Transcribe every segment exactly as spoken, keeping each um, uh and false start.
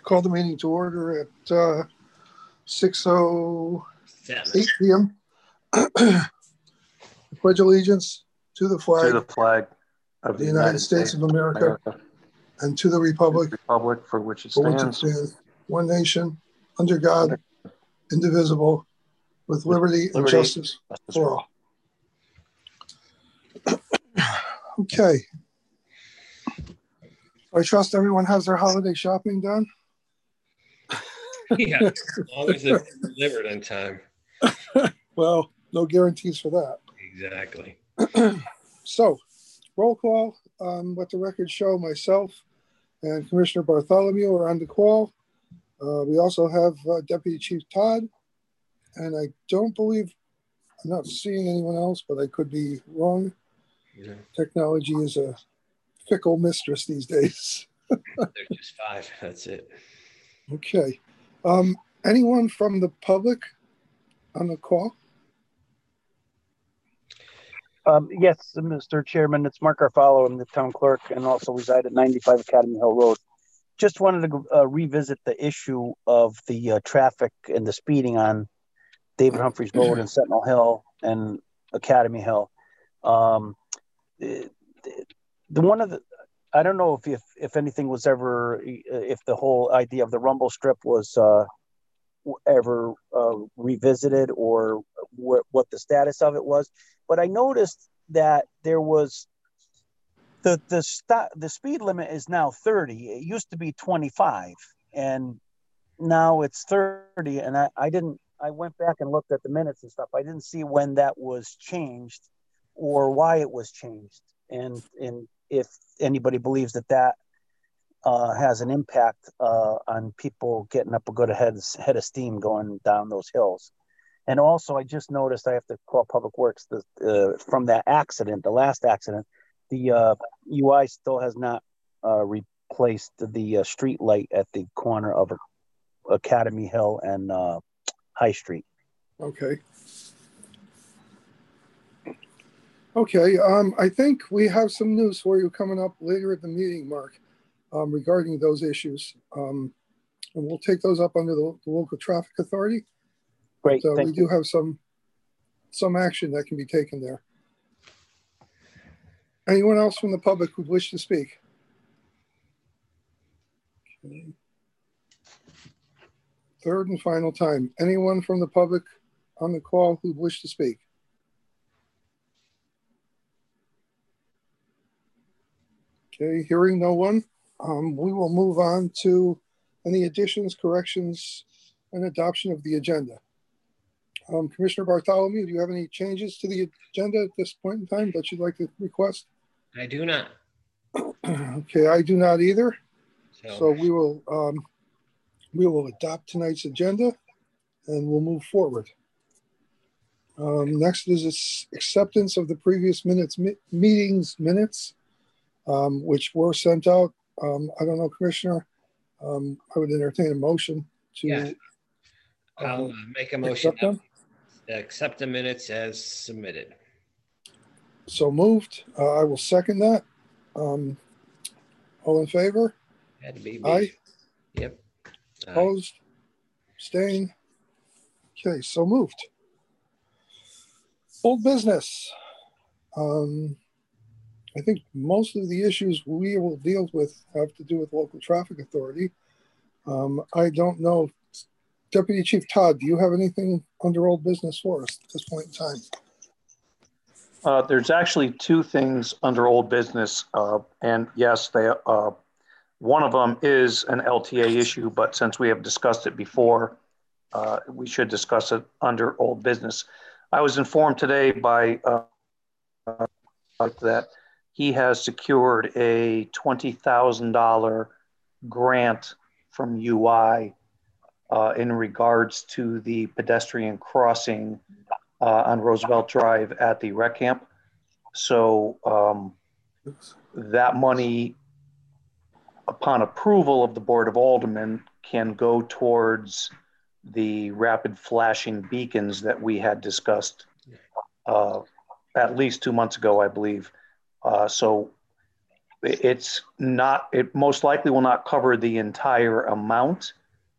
call the meeting to order at uh, six oh eight p.m. Pledge allegiance to the flag, to the flag of the United, United States, States of America, America, and to the republic, the republic for which it for stands, which it stands, one nation, under God, under, indivisible, with liberty, liberty and justice, justice for all. Okay. I trust everyone has their holiday shopping done. Yeah, as long as it's delivered in time. Well, no guarantees for that. Exactly. So, roll call. Um, let the record show myself and Commissioner Bartholomew are on the call. Uh, we also have uh, Deputy Chief Todd, and I don't believe, I'm not seeing anyone else, but I could be wrong. Yeah. Technology is a fickle mistress these days. There's just five. That's it. Okay. Um, anyone from the public on the call? Um, yes, Mister Chairman, it's Mark Garfalo. I'm the town clerk and also reside at ninety-five Academy Hill Road. Just wanted to uh, revisit the issue of the uh, traffic and the speeding on David Humphreys Road and Sentinel Hill and Academy Hill. Um, the, the one of the, I don't know if, if if anything was ever, if the whole idea of the rumble strip was uh, ever uh, revisited or wh- what the status of it was. But I noticed that there was the the st- the speed limit is now thirty. It used to be twenty-five, and now it's thirty. And I, I didn't. I went back and looked at the minutes and stuff. I didn't see when that was changed or why it was changed, and and if anybody believes that that uh, has an impact uh, on people getting up a good head head of steam going down those hills. And also, I just noticed I have to call Public Works the, uh, from that accident, the last accident. The uh, U I still has not uh, replaced the uh, street light at the corner of Academy Hill and uh, High Street. Okay. Okay. Um, I think we have some news for you coming up later at the meeting, Mark, um, regarding those issues. Um, and we'll take those up under the, the local traffic authority. Great. But, uh, we you. do have some some action that can be taken there. Anyone else from the public who'd wish to speak? Okay. Third and final time. Anyone from the public on the call who'd wish to speak? Okay, hearing no one, um, we will move on to any additions, corrections, and adoption of the agenda. Um, Commissioner Bartholomew, do you have any changes to the agenda at this point in time that you'd like to request? I do not. Okay, I do not either. So, so we will um, we will adopt tonight's agenda and we'll move forward. Um, next is its acceptance of the previous minutes mi- meetings minutes, um, which were sent out. Um, I don't know, Commissioner. Um, I would entertain a motion to. Yeah. I'll um, uh, make a motion accept them. to accept the minutes as submitted. So moved. Uh, I will second that. Um, all in favor? Had to be me. Aye. Yep. Aye. Opposed? Abstained? Okay, so moved. Old business. Um, I think most of the issues we will deal with have to do with local traffic authority. Um, I don't know. Deputy Chief Todd, do you have anything under old business for us at this point in time? Uh, there's actually two things under old business, uh, and yes, they. Uh, one of them is an L T A issue, but since we have discussed it before, uh, we should discuss it under old business. I was informed today by uh, uh, that he has secured a twenty thousand dollars grant from U I uh, in regards to the pedestrian crossing uh, on Roosevelt Drive at the rec camp. So um, that money, upon approval of the Board of Aldermen, can go towards the rapid flashing beacons that we had discussed uh, at least two months ago, I believe. Uh, so It's not, it most likely will not cover the entire amount.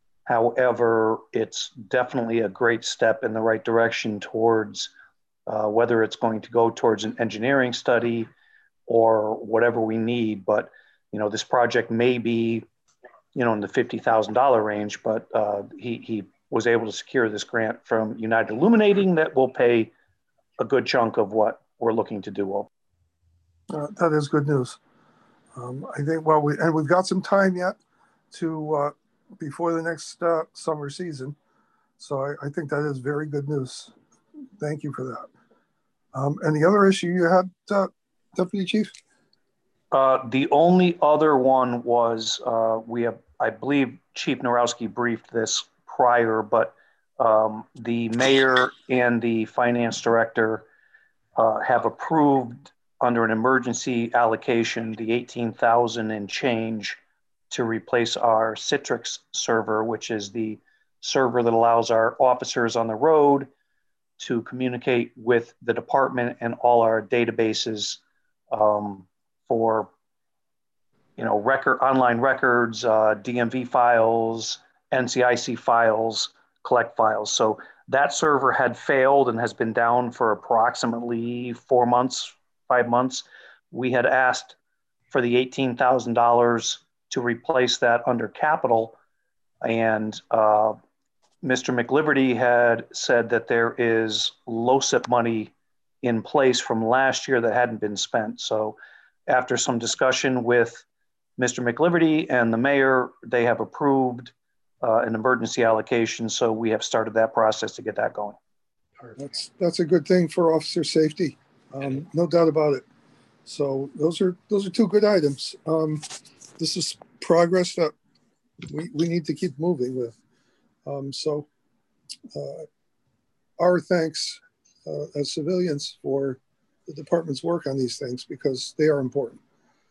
However, it's definitely a great step in the right direction towards uh, whether it's going to go towards an engineering study or whatever we need. But, you know, this project may be, you know, in the fifty thousand dollars range, but uh, he, he was able to secure this grant from United Illuminating that will pay a good chunk of what we're looking to do. Uh, that is good news. Um, I think, well, we, and we've got some time yet to, uh, before the next uh, summer season. So I, I think that is very good news. Thank you for that. Um, and the other issue you had, uh, Deputy Chief? Uh, the only other one was uh, we have, I believe Chief Narowski briefed this prior, but um, the mayor and the finance director uh, have approved under an emergency allocation the eighteen thousand and change to replace our Citrix server, which is the server that allows our officers on the road to communicate with the department and all our databases um, for, you know, record online records, uh, D M V files, N C I C files, collect files. So that server had failed and has been down for approximately four months, five months. We had asked for the eighteen thousand dollars to replace that under capital. And uh, Mister McLiberty had said that there is LoCIP money in place from last year that hadn't been spent. So after some discussion with Mister McLiberty and the mayor, they have approved uh, an emergency allocation. So we have started that process to get that going. That's, that's a good thing for officer safety. Um, no doubt about it. So those are, those are two good items. Um, this is progress that we, we need to keep moving with. Um, so uh, our thanks uh, as civilians for the department's work on these things because they are important.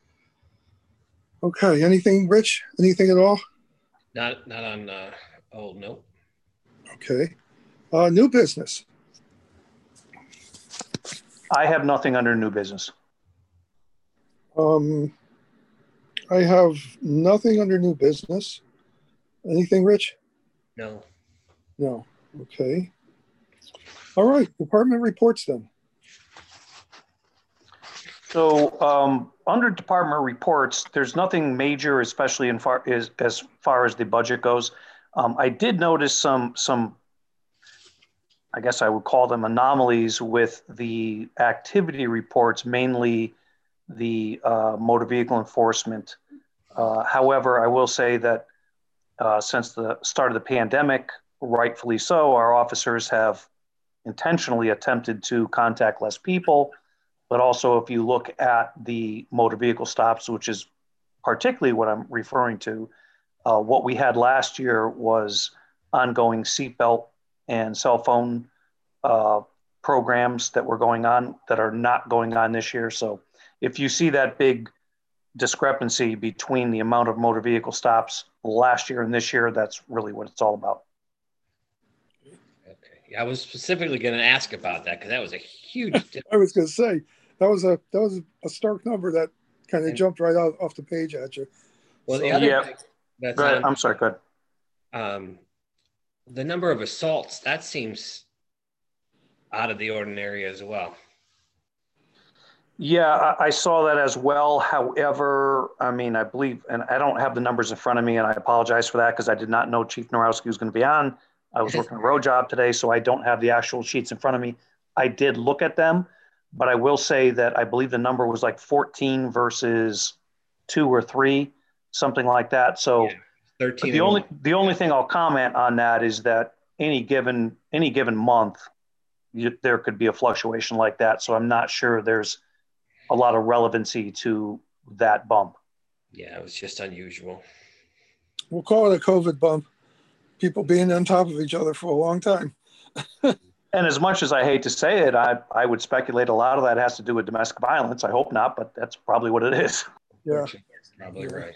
Okay, anything, Rich? Anything at all? Not not on uh, old, nope. Okay. Uh, new business. I have nothing under new business. Um, I have nothing under new business. Anything, Rich? No. No. Okay. All right. Department reports then. So um, under department reports, there's nothing major, especially in far as, as far as the budget goes. Um, I did notice some, some, I guess I would call them anomalies with the activity reports, mainly the uh, motor vehicle enforcement. Uh, however, I will say that uh, since the start of the pandemic, rightfully so, our officers have intentionally attempted to contact less people. But also, if you look at the motor vehicle stops, which is particularly what I'm referring to, uh, what we had last year was ongoing seatbelt and cell phone uh, programs that were going on that are not going on this year. So if you see that big discrepancy between the amount of motor vehicle stops last year and this year, that's really what it's all about. Okay. I was specifically going to ask about that because that was a huge difference. I was going to say that was a that was a stark number that kind of And, jumped right out off the page at you. Well, So, the other yeah. thing that's Go ahead. on, I'm sorry, go ahead. um, the number of assaults, that seems out of the ordinary as well. Yeah, I, I saw that as well. However, I mean, I believe, and I don't have the numbers in front of me, and I apologize for that because I did not know Chief Narowski was going to be on. I was working a road job today, so I don't have the actual sheets in front of me. I did look at them, but I will say that I believe the number was like fourteen versus two or three, something like that. So Yeah, thirteen. the only the only thing I'll comment on that is that any given any given month, you, there could be a fluctuation like that. So I'm not sure there's a lot of relevancy to that bump. Yeah, it was just unusual. we'll call it a COVID bump. People being on top of each other for a long time. And as much as I hate to say it, I, I would speculate a lot of that has to do with domestic violence. I hope not, but that's probably what it is. Yeah. That's probably right.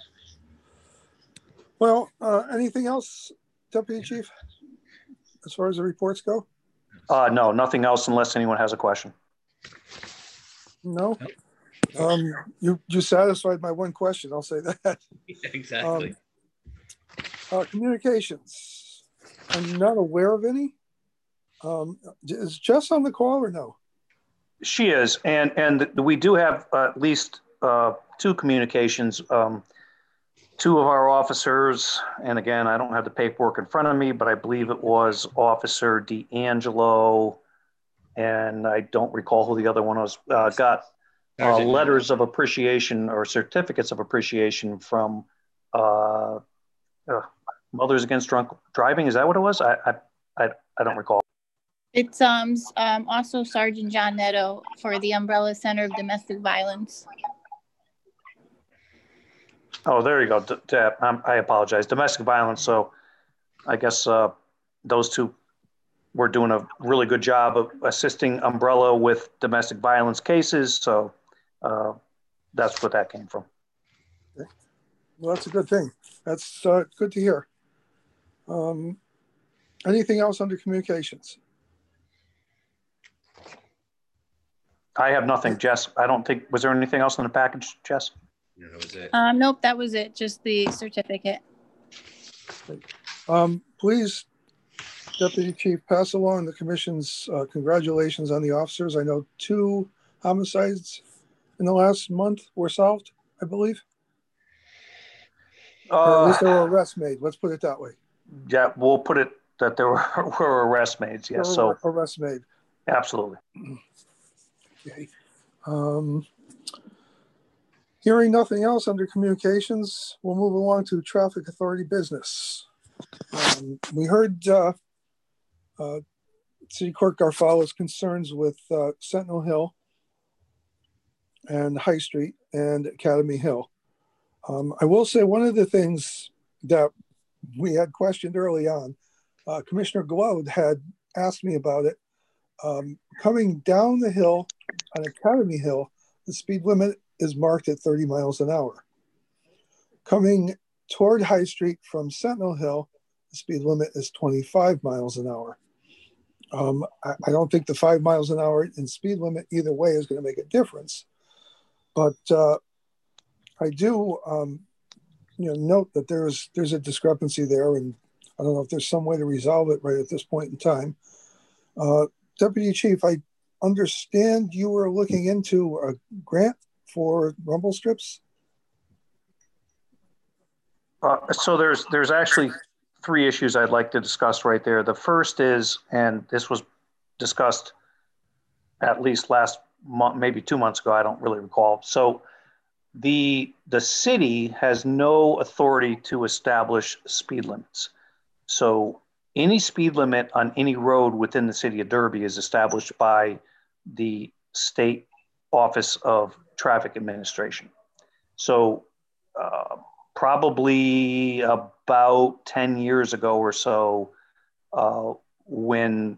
Well, uh, anything else, Deputy Chief, as far as the reports go? Uh, no, nothing else unless anyone has a question. No? Um, you, you satisfied my one question. I'll say that. Exactly. Um, uh, communications. I'm not aware of any. Um, is Jess on the call or no? She is, and and we do have uh, at least uh, two communications. Um, two of our officers, and again, I don't have the paperwork in front of me, but I believe it was Officer D'Angelo, and I don't recall who the other one was, uh, got uh, letters of appreciation or certificates of appreciation from uh, uh, Mothers Against Drunk Driving. Is that what it was? I I, I, I don't recall. It's um, um also Sergeant John Netto for the Umbrella Center of Domestic Violence. Oh, there you go. D- d- um, I apologize. Domestic violence. So I guess uh, those two were doing a really good job of assisting Umbrella with domestic violence cases. So uh, that's what that came from. Okay. Well, that's a good thing. That's uh, good to hear. Um, anything else under communications? I have nothing, Jess. I don't think, was there anything else in the package, Jess? No, that was it. Um, nope, that was it. Just the certificate. Um, please, Deputy Chief, pass along the commission's uh, congratulations on the officers. I know two homicides in the last month were solved, I believe. Uh, or at least there were arrests made. Let's put it that way. Yeah, we'll put it that there were, were arrests made. Yes, so arrests made. Absolutely. Okay. Um, hearing nothing else under communications, we'll move along to traffic authority business. Um, we heard uh, uh, City Clerk Garfalo's concerns with uh, Sentinel Hill and High Street and Academy Hill. Um, I will say one of the things that we had questioned early on, uh, Commissioner Glode had asked me about it. Um, coming down the hill on Academy Hill, the speed limit is marked at thirty miles an hour. Coming toward High Street from Sentinel Hill, the speed limit is twenty-five miles an hour. Um, I, I don't think the five miles an hour in speed limit either way is going to make a difference. But uh, I do um, you know, note that there's there's a discrepancy there, and I don't know if there's some way to resolve it right at this point in time. Uh, Deputy Chief, I understand you were looking into a grant for rumble strips. Uh, so there's there's actually three issues I'd like to discuss right there. The first is, and this was discussed at least last month, maybe two months ago, I don't really recall. So the the city has no authority to establish speed limits. So any speed limit on any road within the city of Derby is established by the State Office of Traffic Administration. So uh, probably about ten years ago or so, uh, when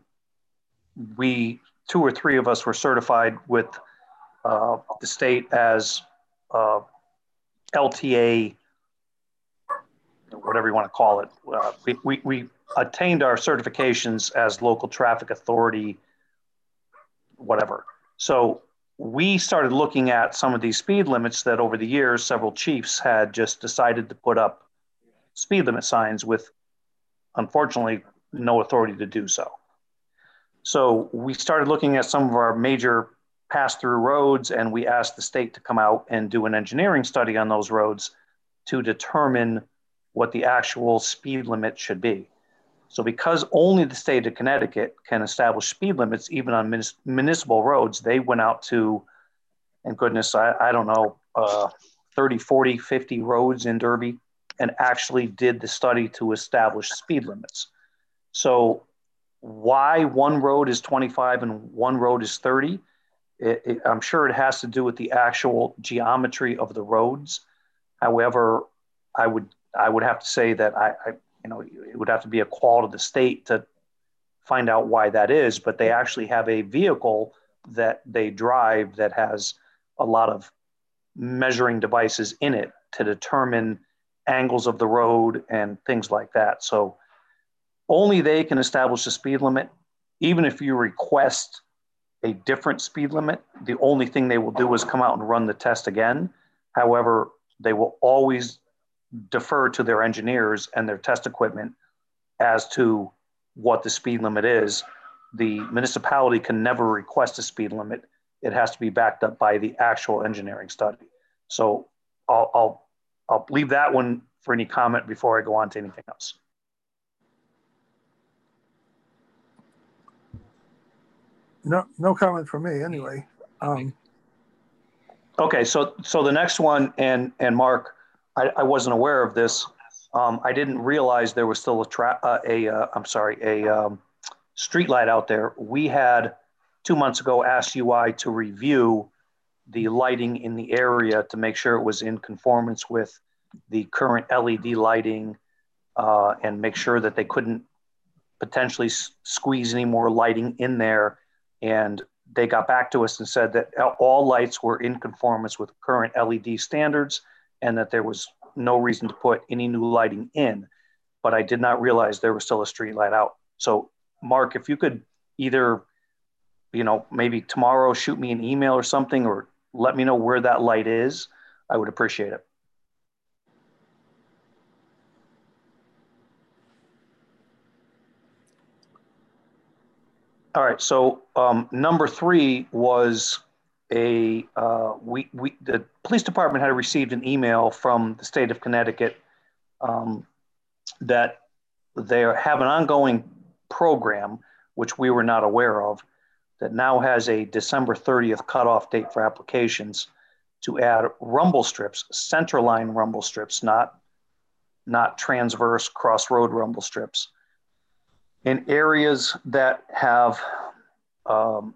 we, two or three of us were certified with uh, the state as uh, L T A, whatever you want to call it. Uh, we, we, we attained our certifications as local traffic authority, whatever. So we started looking at some of these speed limits that over the years, several chiefs had just decided to put up speed limit signs with, unfortunately, no authority to do so. So we started looking at some of our major pass-through roads, and we asked the state to come out and do an engineering study on those roads to determine what the actual speed limit should be. So because only the state of Connecticut can establish speed limits, even on munis- municipal roads, they went out to, and goodness, I, I don't know, uh, thirty, forty, fifty roads in Derby and actually did the study to establish speed limits. So why one road is twenty-five and one road is thirty, it, it, I'm sure it has to do with the actual geometry of the roads. However, I would I would have to say that I, I you know, it would have to be a call to the state to find out why that is, but they actually have a vehicle that they drive that has a lot of measuring devices in it to determine angles of the road and things like that. So only they can establish a speed limit. Even if you request a different speed limit. The only thing they will do is come out and run the test again. However, they will always defer to their engineers and their test equipment as to what the speed limit is. The municipality can never request a speed limit. It has to be backed up by the actual engineering study. So I'll, I'll, I'll leave that one for any comment before I go on to anything else. No, no comment from me anyway. Um, okay, so so the next one, and and Mark, I, I wasn't aware of this. Um, I didn't realize there was still a tra- uh, a uh, I'm sorry a um, street light out there. We had two months ago asked U I to review the lighting in the area to make sure it was in conformance with the current L E D lighting, uh, and make sure that they couldn't potentially s- squeeze any more lighting in there. And they got back to us and said that all lights were in conformance with current L E D standards and that there was no reason to put any new lighting in. But I did not realize there was still a street light out. So Mark, if you could either, you know, maybe tomorrow shoot me an email or something, or let me know where that light is, I would appreciate it. All right, so um, number three was a, uh, we, we, the police department had received an email from the state of Connecticut um, that they have an ongoing program, which we were not aware of, that now has a December thirtieth cutoff date for applications to add rumble strips, centerline rumble strips, not, not transverse crossroad rumble strips, in areas that have um,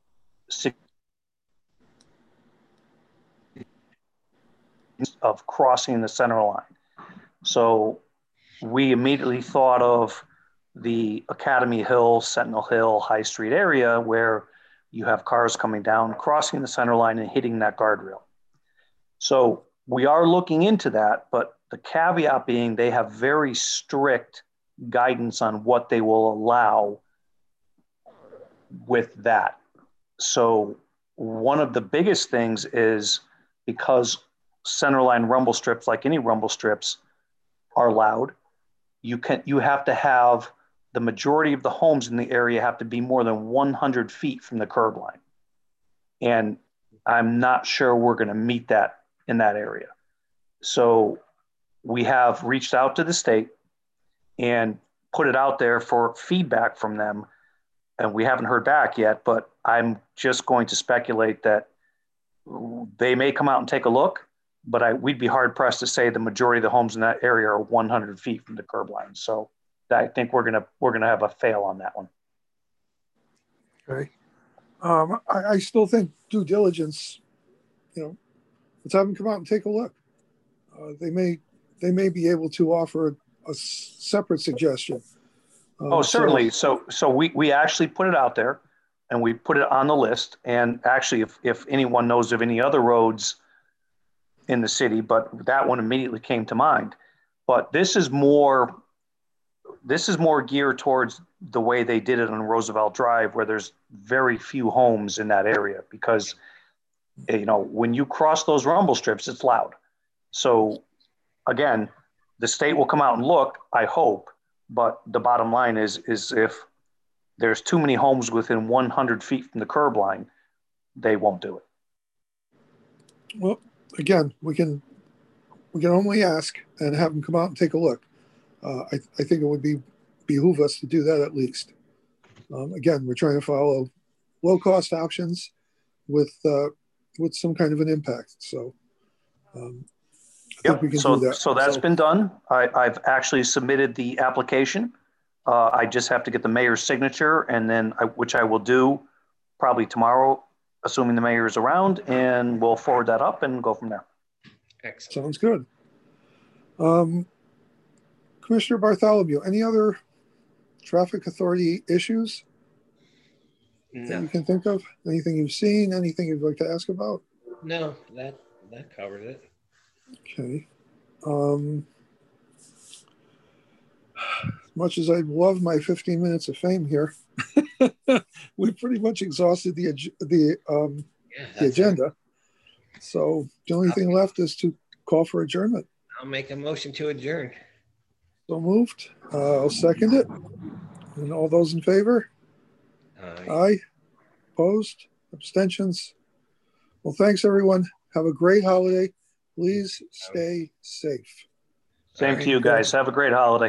of crossing the center line. So we immediately thought of the Academy Hill, Sentinel Hill, High Street area where you have cars coming down, crossing the center line and hitting that guardrail. So we are looking into that, but the caveat being they have very strict guidance on what they will allow with that. So one of the biggest things is because centerline rumble strips, like any rumble strips, are allowed, you can you have to have the majority of the homes in the area have to be more than one hundred feet from the curb line. And I'm not sure we're going to meet that in that area. So we have reached out to the state and put it out there for feedback from them. And we haven't heard back yet, but I'm just going to speculate that they may come out and take a look, but I, we'd be hard pressed to say the majority of the homes in that area are one hundred feet from the curb line. So I think we're gonna we're gonna have a fail on that one. okay. Um, I, I still think due diligence, you know, let's have them come out and take a look. Uh, they may they may be able to offer a, a separate suggestion. Um, Oh, certainly. So, so, so we, we actually put it out there and we put it on the list. And actually, if, if anyone knows of any other roads in the city, but that one immediately came to mind. But this is more, this is more geared towards the way they did it on Roosevelt Drive, where there's very few homes in that area because, you know, when you cross those rumble strips, it's loud. So again, the state will come out and look, I hope. But the bottom line is, is if there's too many homes within one hundred feet from the curb line, they won't do it. Well, again, we can we can only ask and have them come out and take a look. Uh, I, I think it would be behoove us to do that at least. Um, again, we're trying to follow low cost options with uh, with some kind of an impact. So um, I think Yep. we can So, do that. so that's so, been done. I, I've actually submitted the application. Uh, I just have to get the mayor's signature, and then I, which I will do probably tomorrow, assuming the mayor is around, and we'll forward that up and go from there. Excellent. Sounds good. Um, Commissioner Bartholomew, any other traffic authority issues No, that you can think of? Anything you've seen? Anything you'd like to ask about? no, that that covered it. Okay. Um, as much as I'd love my fifteen minutes of fame here, we pretty much exhausted the, ag- the, um, Yeah, the that's it. agenda. So the only thing left is to call for adjournment. I'll make a motion to adjourn. So moved. Uh, I'll second it. And all those in favor? Uh, Aye. Opposed? Abstentions? Well, thanks, everyone. Have a great holiday. Please stay safe. Same to you guys. Have a great holiday.